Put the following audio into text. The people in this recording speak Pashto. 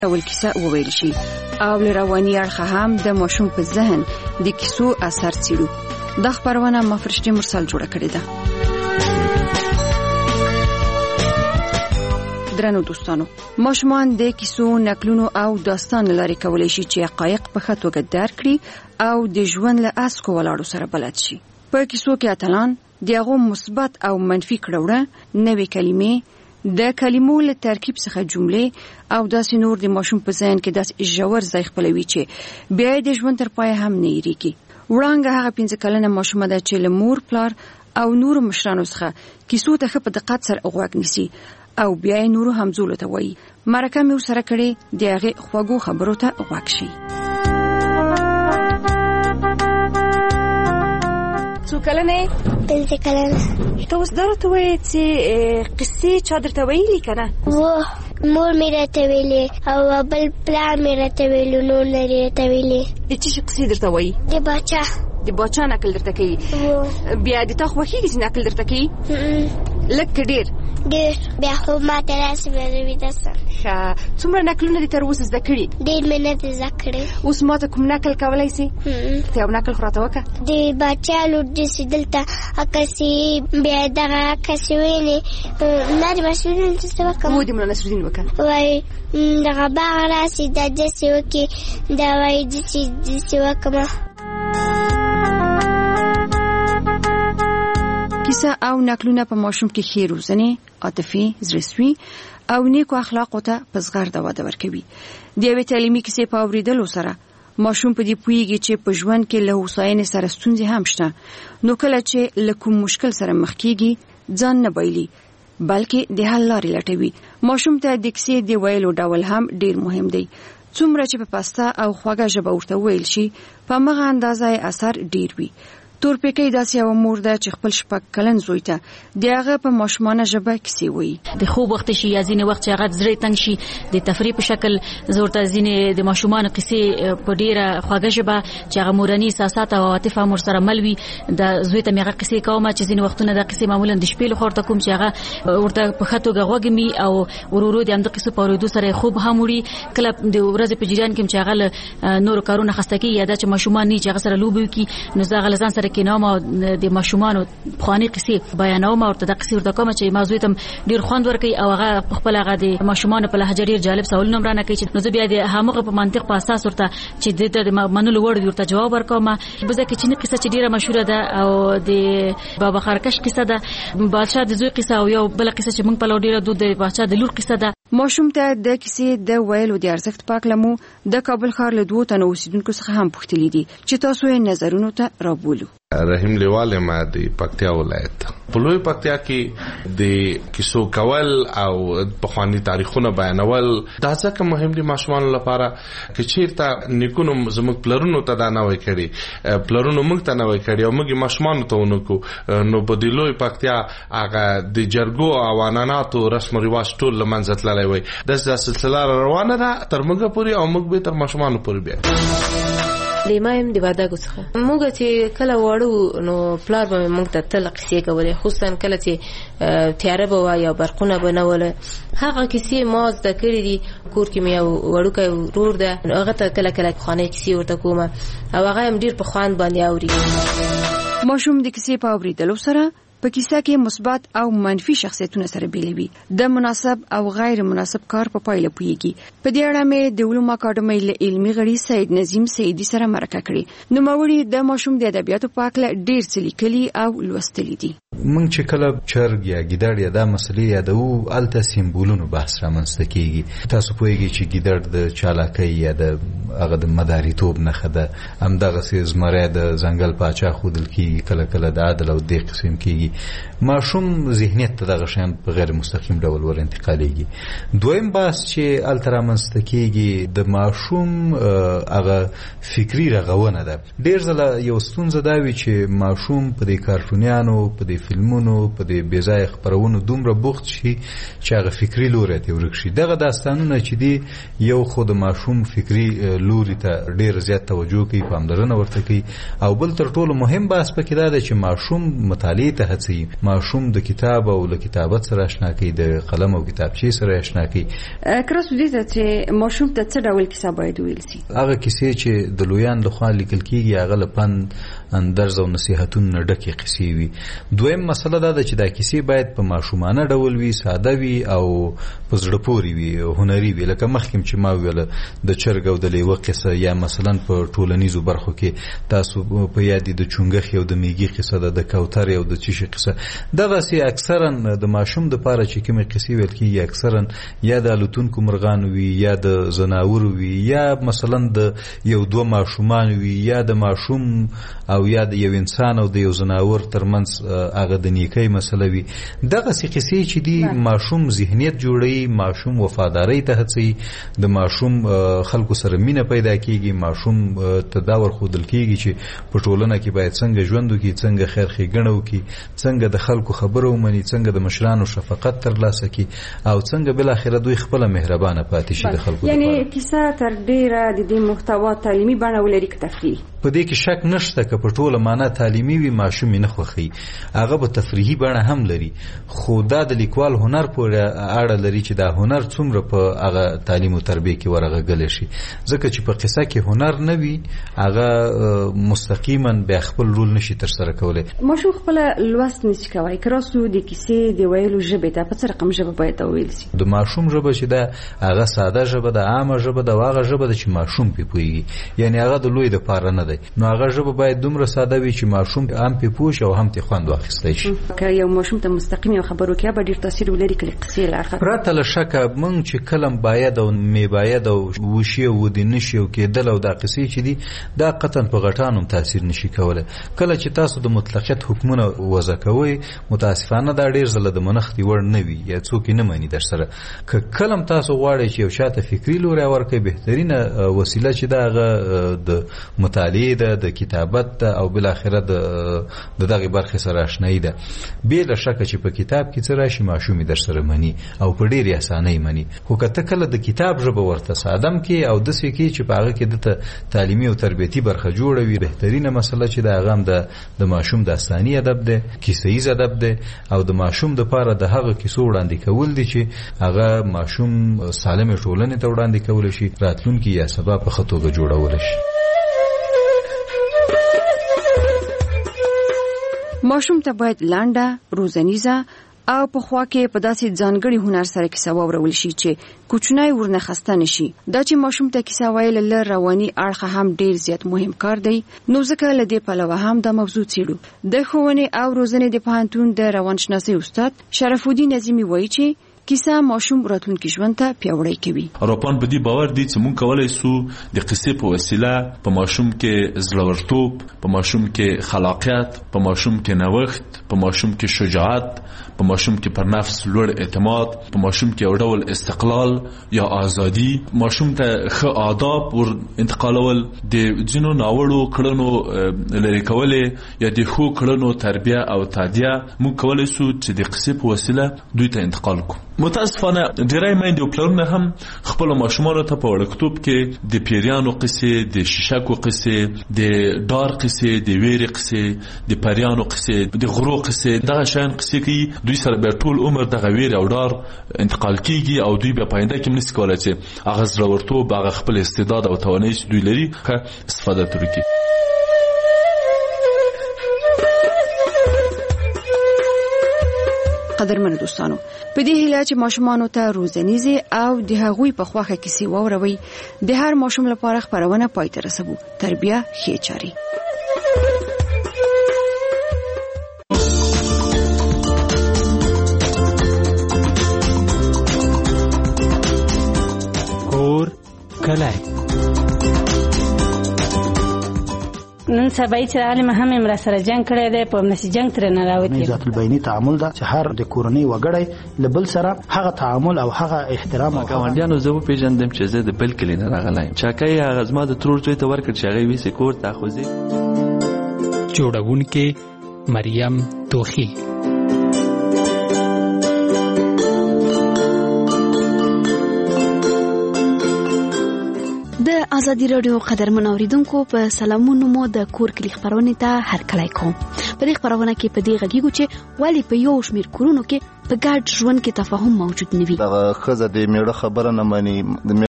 اول کیسه وویل شي او له رواني اړخه هم د ماشوم په ذهن د کیسو اثر څیړو. دا خبرونه ما فرشتي مرسل جوړه کړې ده. درنو دوستانو، ماشومان د کیسو، نقلونو او داستان لري کولای شي چې حقایق په ښه توګه درک کړي او د ژوند له اسکو ولاړو سره بلد شي. په کیسو کې اتلان دغه مثبت او منفي کړهوړه، نوې کلمې، د کلمو له ترکیب څخه جملې او داسې نور د ماشوم په ذهن کې داسې ژور ځای خپلوي چې بیا د ژوند تر پای هم نه یریږي. وړانګه هغه 15 کلنه ماشومه ده چې له مور، پلار او نور مشرانو څخه کیسو ته په دقت سره غوږ نیسي او بیا یې نورو همزولو ته وایي. مرکه مې ورسره کړې، د هغې خواږو خبرو ته غوږ شي. څو کلنه؟ 15 کلنه. ته اوس دا راته وایې چې قصې چا درته ویلي که نه؟ مور مې راته ویلې او بل پلار مې راته ویلو، نور نه راته ویلې. د څه شي قصې درته وایي؟ د باچا. د باچا نقل درته کوي؟ بیا د تا خوښېږي چې نقل درته کوي؟ لږ که ډېر؟ ډېر. بیا خو ما ته راسي بیا د ویده سم. ښه، څومره نقلونه دې تر اوسه زده کړي؟ ډېر مې نه دي زده کړي. اوس ما ته کوم نقل کولی سي؟ ته یو نقل خو راته وکړه. د باچا لور داسې دلته عکسې، بیا دغه عکسې ویلې ما د نصرالدین څه وکړم؟ د ملا نصرالدین وکړه. وایي دغه باغ راسي دا داسې وکړي، دا وایي داسې وکړم. کیسه او نقلونه په ماشوم کې ښې روزنې، عاطفي، زړهسوي او نیکو اخلاقو ته په زغرده وده ورکوي. د یوې تعلیمي کیسې په اورېدلو سره ماشوم په دې پوهېږي چې په ژوند کې له هوساینې سره ستونزې هم شته، نو کله چې له کوم مشکل سره مخ کېږي ځان نه بایلي بلکې د حل لارې لټوي. ماشوم ته د کیسې د ویلو ډول هم ډېر مهم دی. څومره چې په پسته او خوږه ژبه ورته ویل شي، په همغه اندازه یې اثر ډېر وي. تورپیکۍ داسې یوه مور ده چې خپل 6 کلن زوی ته د هغه په ماشومانه ژبه کیسې وایي. د خوب وخت شي یا ځینې وخت چې هغه زړه تنګ شي، د تفریح په شکل زه ورته ځینې د ماشومانو کیسې په ډېره خوږه ژبه چې هغه مورني احساسات او عاطف هم ورسره مل وي، د زوی ته مې هغه کیسې کوم چې ځینې وختونه د کیسې معمولا د شپې لخوا ورته کوم چې هغه ورته په ښه توګه غوږ مي او ورو د همدې کیسو په اورېدو سره خوب هم وړي. کله د ورځې په جریان کې چې هغه له نورو کارونه خسته کېږي یا دا چې ماشومان نه چې هغه سره لوبې وکړي، نو زه هغه له ځان سره کېنوم او د ماشومانو پخوانۍ قصې بیانوم او ورته د قصې ورته کوم چې موضوع ته ډېر خوند ورکوي او هغه خپل هغه د ماشومانو په لهجه ډېر جالب سوالونه هم رانه کوي چې نو زه بیا د همغه په منطق په اساس ورته چې د منلو وړ ورته جواب ورکوم. بزه کې چینی قصه چې ډېره مشهوره ده او د بابا خرکش قصه ده، بادشاه د زوی قصه او یو بل قصه چې موږ په لور ډېره دود د بادشاه د لور قصه ده. ماشوم ته د کیسې د ویلو د ارزښت په اړه مو د کابل ښار له 2 تنو اوسیدونکو څخه هم پوښتلي دي چې تاسو یې نظرونو ته رابولو. رحیم لیوال ما د پکتیا ولایت په لوی پکتیا کې د کیسو کول او پخوانی تاریخونه بیانول دا ځکه مهم دي ماشومان لپاره چې چیرته نیکونو زموږ پلرونو ته دا نه وای کړی، پلرونو موږ ته نه وای کړی او موږ ماشومان ته ونکو. نو په د لوی پکتیا هغه د جرګو او عنعناتو رسم او رواج ټول لمنځه تللی وای. د سلسله روانه ده تر موږ پورې او موږ به تر ماشومانو پورې بیا لیمایم د واداګو څخه موږ چې کله وړو نو پلار به موږ ته تل قصې کولې، خصوصا کله چې تیاره به وای یا برقونه به نه وله. هغه کیسې ما زده کړې دي. کور کې مې یو وړوکی ورور ده، هغه ته کله کله پخوانۍ کیسې ورته کوم او هغه هم ډېر په خوند باندې اوري. ماشوم د کیسې په اورېدلو سره په کیسه کې مثبت او منفي شخصیتونه سره بیلوي، د مناسب او غیر مناسب کار په پایله پوهیږي. په دې اړه مې د علومو اکاډمۍ له علمي غړي سید نظیم سیدي سره مرکه کړې. نوموړي د ماشوم د ادبیاتو په اړه ډېر څه لیکلي او لوستلي دي. موږ چې کله چرګ یا ګیدړ یا دا مسلې یادوو هلته سیمبولونو بحث رامنځته کېږي. تاسو پوهېږئ چې ګیدړ د چالاکۍ یا د هغه د مداریتوب نښه ده، همدغسې زمری د ځنګل پاچا ښودل کېږي، کله کله د عدل او دې قسم کېږي. ماشوم ذهنیت ته دغه شیان په غیر مستقیم ډول ور انتقالېږي. دویم بحث چې هلته رامنځته کېږي د ماشوم هغه فکري رغونه ده. ډېر ځله یو ستونزه دا وي چې ماشوم په دې کارټونیانو، په دې فلمونو، په دې بېځایه خپرونو دومره بوخت شي چې هغه فکري لوری ته ورک شي. دغه داستانونه چې دي یو خو د ماشوم فکري لوري ته ډېر زیات توجه کوي، پاملرنه ورته کوي، او بل تر ټولو مهم بحث پکې دا ده چې ماشوم مطالعې ته هڅي ماشوم د کتاب او له کتابت سره آشنا کوي د قلم او کتابچې سره آشنا کوي. کراسو دې ته چې ماشوم ته څه ډول کیسه باید ویل شي؟ هغه کیسې چې د لویان لخوا لیکل کیږي هغه له پند اندرز او نصيحتونو ډکې کیسې وي. دویم مسله دا ده چې دا کیسې باید په ماشومانه ډول وي، ساده وي او په زړه پورې وي، هنري وي. لکه مخکې چې ما ویل د چرګ او د لیوه قصه یا مثلا په ټولنیزو برخو کې تاسو په یاد د چونګخ او د میږي قصه ده، د کوتر او د چیشي قصه. دغه سي اکثرا د ماشوم د پاره چې کومه قصې ویل کیږي اکثرا یا د الوتونکو مرغان وي یا د زناور وي یا مثلا د یو دوه ماشومان وي یا د ماشوم او یا د یو انسان او د یو زناور ترمنځ هغه د نیکۍ مسله وي. دغه سي قصې چې دی ماشوم ذهنیت جوړي، ماشوم وفاداری ته هڅي، د ماشوم خلکو سره مینه پیدا کیږي، ماشوم تداور خودل کیږي چې په ټولنه کې باید څنګه ژوند وکړي، څنګه خیر ښېګڼه وکړي، څنګه د خلکو خبره ومني، څنګه د مشرانو شفقت ترلاسه کړي او څنګه بل اخر دوی خپل مهربانه پاتې شي د خلکو. یعنی کیسه تر ډیره د دې محتوا تعلیمي بڼه ولري که تفریحي؟ په دې کې شک نشته که په ټوله معنا تعلیمي وي ماشوم نه خوخي، هغه به تفریحي بڼه هم لري، خو دا د لیکوال هنر پورې اړه لري چې دا هنر څومره په هغه تعلیم او تربیه کې ورغږل شي. ځکه چې په قصه کې هنر نه وي هغه مستقیما به خپل رول نشي تر سره کولای. ماشوم خپل لوست نشي کوي. کراسو د کیسې د ویلو ژبه ته په څه رقم ژبه باید ویل شي؟ د ماشوم ژبه چې دا هغه ساده ژبه ده، عامه ژبه ده، هغه ژبه ده چې ماشوم پې پوهیږي، یعنی هغه د لوی د پاره نه دی. نو هغه ژبه باید دومره ساده وي چې ماشوم هم پې پوه شي او هم ترې خوند واخیستی شي. که یو ماشوم ته مستقیم خبرو کې به ډېر تاثیر ولري که قصې لاخر پرته له شکه موږ چې کلم باید او می باید او وشي او د نشي او کېدل او دا قصې چې دي دا قطعا په غټانو تاثیر نشي کولای. کله چې تاسو د مطلقیت حکمونه وضع کوئ متاسفانه دا ډېر ځله د منښتې وړ نه وي یا څوک نه مني در سره. که کلم تاسو غواړئ چې یو شاته فکري لوري ورکړئ بهترینه وسیله چې دا هغه د مطالعې ده، د کتابت ده او بالاخره د دغه برخې سره آشنایي ده. بې له شکه چې په کتاب کې څه راشي ماشوم در سره مني او په ډېرې اسانۍ مني. خو که ته کله د کتاب ژبه ورته سادم کې او داسې کې چې په هغه کې دته تعلیمي او تربیتي برخه جوړه وي، بهترینه مسله چې د هغه هم د ماشوم داستاني ادب ده، کیسه ییز ادب ده او د ماشوم دپاره د هغه کیسو وړاندې کول دي چې هغه ماشوم سالمې ټولنې ته وړاندې کولی شي، راتلونکي یا سبا په ښه توګه جوړولی شي. ماشوم ته باید لنډه، روزنیزه او په خوا کې په داسې ځانګړي هنر سره کیسه واورول شي چې کوچنی ورنه خسته نشي. دا چې ماشوم ته کیسه ویل له رواني اړخه هم ډیر زیات مهم کار دی. نو ځکه له دې پلوه هم د موضوع څېړو. د ښوونې او روزنې د پوهنتون د روانشناسۍ استاد شرف الدین نظیمي وایي چې کیسه ماشوم راتلونکي ژوند ته پیاوړی کوي. اروپان په دې باور دي چې مونږ کولای سو د قصې په وسیله په ماشوم کې زړورتوب، په ماشوم کې خلاقیت، په ماشوم کې نوښت، په ماشوم کې شجاعت، په ماشوم کې پر نفس لوړ اعتماد، په ماشوم کې یو ډول استقلال یا ازادي، ماشوم ته ښه آداب ور انتقالول، د ځینو ناوړو کړنو لرې کولې یا د ښو کړنو تربیه او تعدیه مونږ کولای سو چې د قصې په وسیله دوی ته انتقال کړو. متاسفانه ډیری میندې او پلرونه هم خپل ماشومانو ته په وړکتوب کې د پیریانو قصې، د شیشکو قصې، د ډار قصې، د ویرې قصې، د پریانو قصې، د غرو قصې، دغه شیان قصې کوي. دوی سره به ټول عمر دغه ویرې او ډار انتقال کیږي او دوی به پاینده کې نشي کولای چې هغه زړورتوب، هغه خپل استعداد او توانایي چې دوی لري ښه استفاده ترې کړي. قدرمن دوستانو، په دې هیله چې ماشومانو ته روزنیزه او د هغوی په خواخه کیسې واوروي، د هر ماشوم لپاره خبرونه پای ته رسوي. تربیه ښه چاري. کور کلی نن سبا چې عالم هم امر سره جنگ کړی دی، په نسی جنگ تر نه راوتی. ذات البینی تعامل دا چې هر د کورنۍ وګړی لبل سره هغه تعامل او هغه احترام او ګاونډیانو زه په پیژندم چې زه د بل کلی نه راغلی. چاکای هغه زما د ترور زوی ته ورکړ چې هغه ویسې کور ته خوځي. جوړونکې مریم توخی. د ازادي رادیو قدرمن اوریدونکو په سلامونو مو د کور کلی خبرونه ته هر کله کوم. په دې خبرونه کې په دې غږیږو چې ولی په یو شمیر کورونو کې په ګډ ژوند کې تفاهم موجود نه وي. دا خزه د میړه خبره نه مانی